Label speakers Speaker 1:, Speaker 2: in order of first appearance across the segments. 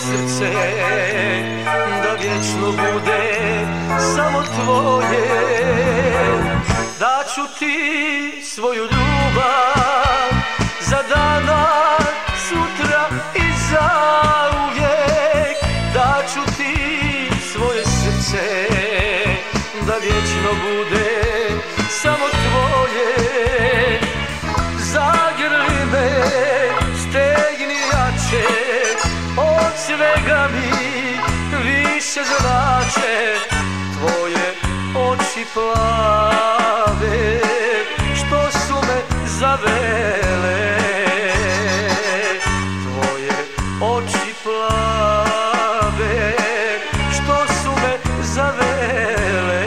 Speaker 1: srce da vječno bude samo tvoje. Daću ti svoju ljubav za danas, sutra i zauvijek. Daću ti svoje srce da vječno bude samo tvoje. Zagrli me, stegni jače, od svega mi više znače tvoje oči plave što su me zavele. Tvoje oči plave što su me zavele.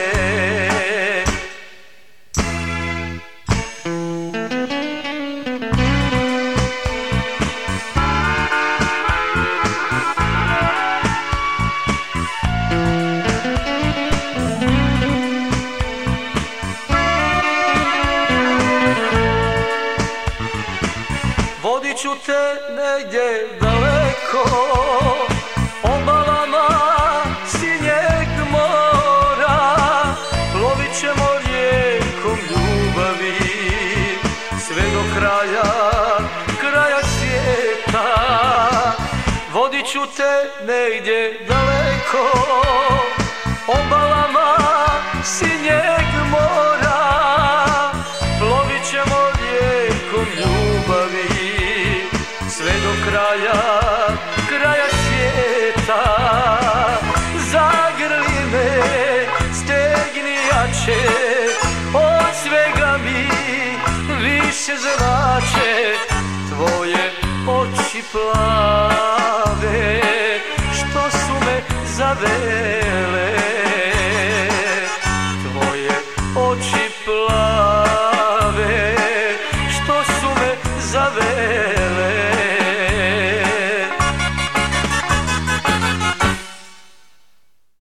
Speaker 1: Vodit ću te negdje daleko, obalama sinjeg mora. Plovit ćemo rijekom ljubavi sve do kraja svijeta. Vodit ću te negdje daleko, obalama sinjeg mora. Plovit ćemo rijekom ljubavi sve do kraja svijeta. Zagrli me, stegni jače, od svega mi više znače tvoje oči plave što su me zavele.